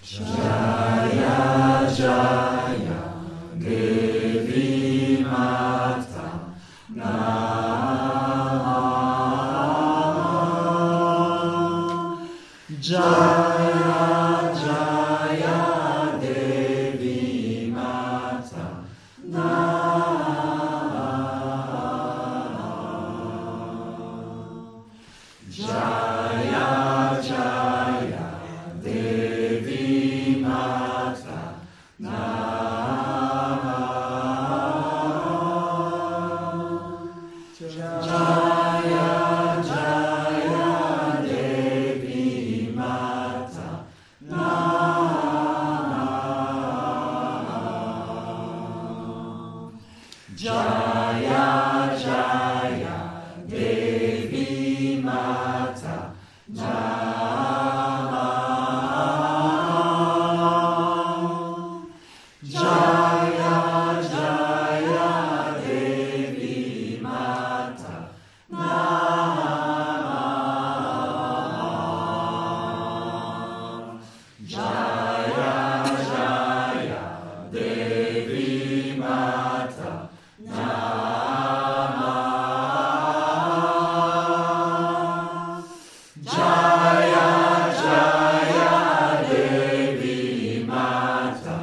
Jaya Jaya Devi Mata Namah. Jaya Jaya Devi Mata Namah. Jaya Jaya Devi Mata Namah. Jaya Jaya Devi Mata Namah. Jaya Jaya Devi Mata Namah. Jaya Jaya Devi Mata Namah. Jaya Jaya Devi Mata Namah. Jaya Jaya Devi Mata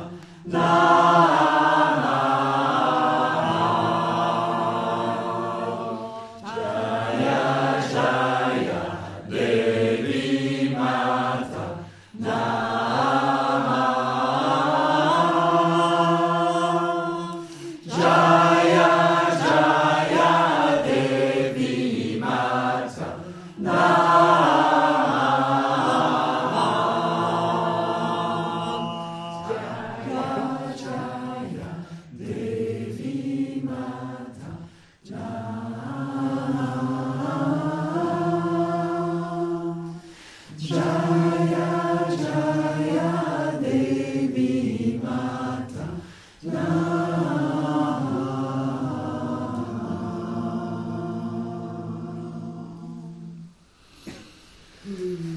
Namah. Jaya Jaya Devi Mata Namah. Jaya Jaya Devi Mata Namah. Jaya Jaya Devi Mata Namah. Jaya Jaya Devi Mata Namah.